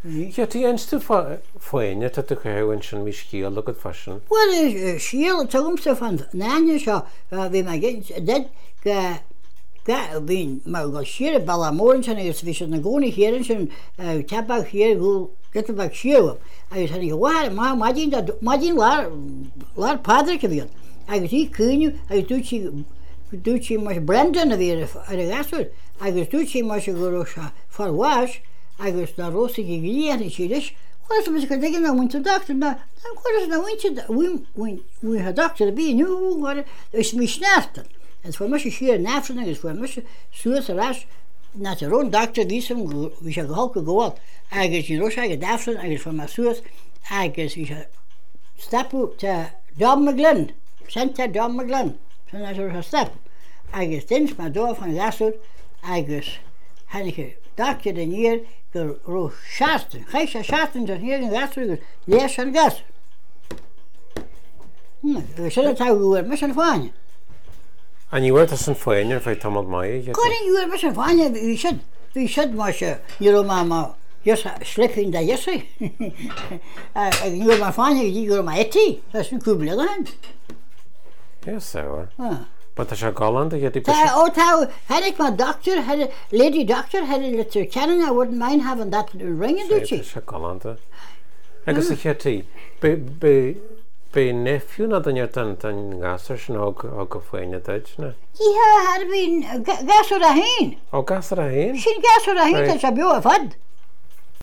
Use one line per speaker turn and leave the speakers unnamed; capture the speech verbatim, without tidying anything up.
Ja, tí einstu foiine tá tu chuhann sin mí scíal agad fashion.
Well, síal tugumsa fan náine seo bhí me dead go bhín mar go siar ballamórin sin agus bhí na gcóna chéann sin tebach chéar go getabach siúm. agus hanna go bhhair má maidín lár pádra go bhíon. agus í cúniu agus dútí dútí mar Brendan a bhí ar a gasúir, agus dútí mar se go farháis agus na rosa go gríana síidir, chuir mis go dgan na bhainte doctor na chuir na bhainte ha doctor a bí nuú is mí sneartan. Is fu me siar nefran agus fu me suas a ras na a rón doctor vísam bhí se go halca goháil, agus í rosa go defran agus fu me suas agus bhí se stepú te Dom McGlynn, Santa Dom McGlynn, san a step. agus dins má dó fan gasúd agus hannig doctor den hier gur ro seaachtain, Chais sé seaachtain ar hir an gasú gur léis an gas. Gus sinna tá bhúir me an fáine.
A níhfuir san foiine ar bheith tamad mai?
Coirí bhúir me an fáine bhí siad bhí siad mar se níor má má slipin de jesse. Níor má fáine dí gur má etí, leis an cúbla an.
Yes, so. But tá sé galant a dhéidir
Oh, tá, had ik my doctor, had a lady doctor, had a little cannon, I wouldn't mind having that ringing, do she?
Tá sé galant. Agus a chétí, be nephew na dan tan tan gasar sin og go foiine deid na?
Í had been gasar a hain.
Oh, gasar a hain?
Sin gasar a hain, tá sé bio a fad.